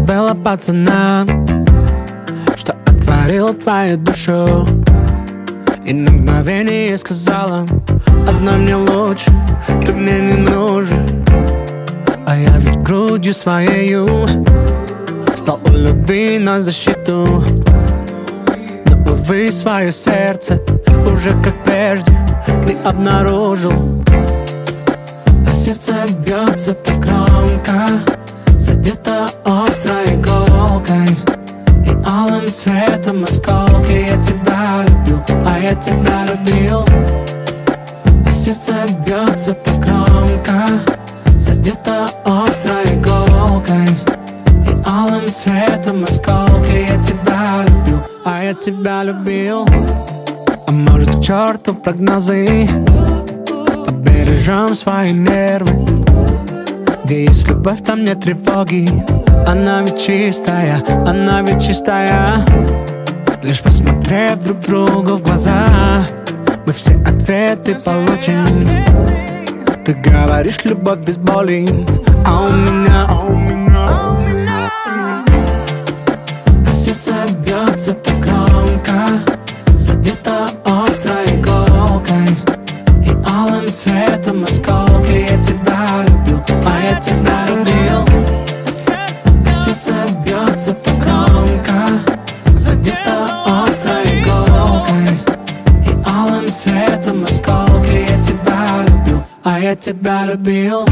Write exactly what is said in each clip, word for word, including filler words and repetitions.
забыла пацана, что отворил твою душу, и на мгновение сказала: одна мне лучше, ты мне не нужен. А я ведь грудью своею стал у любви на защиту, но, увы, свое сердце уже как прежде не обнаружил. А сердце бьется так громко, задето острой иголкой и алым цветом осколки. Я тебя любил, а я тебя любил. А сердце бьется так громко, задето острой иголкой и алым цветом осколки. Я тебя любил, а я тебя любил. А может, к черту прогнозы, побережем свои нервы. Где есть любовь, там нет тревоги. Она ведь чистая, она ведь чистая. Лишь посмотрев друг другу в глаза, мы все ответы получим. Ты говоришь, любовь без боли, а у меня, а у меня, а у меня. А сердце бьется так громко, задето острой иголкой и алым цветом осколки. Я тебя любил, а я тебя любил. А сердце бьется так громко, задето острой иголкой и алым цветом осколки. Я тебя любил, а я тебя любил.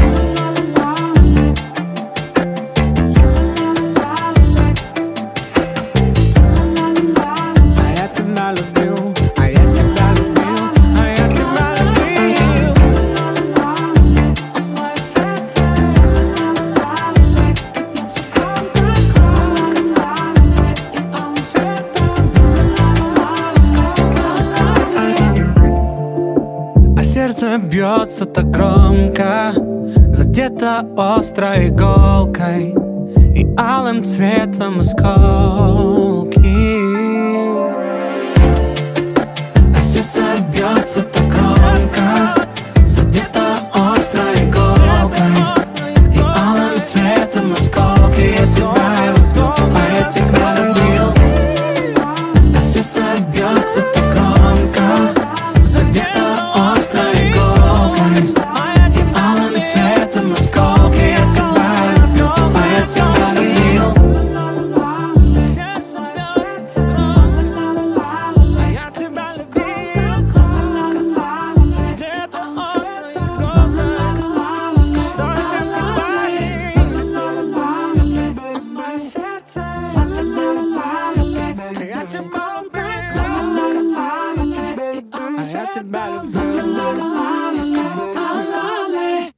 Сердце бьется так громко, задето острой иголкой и алым цветом осколки. А сердце бьется так громко, задето острой иголкой и алым цветом осколки. Я тебя любил, а я тебя любил. А сердце бьется так громко, задето острой иголкой и алым цветом осколки. Я тебя любил, а я тебя любил. А я тебя любил.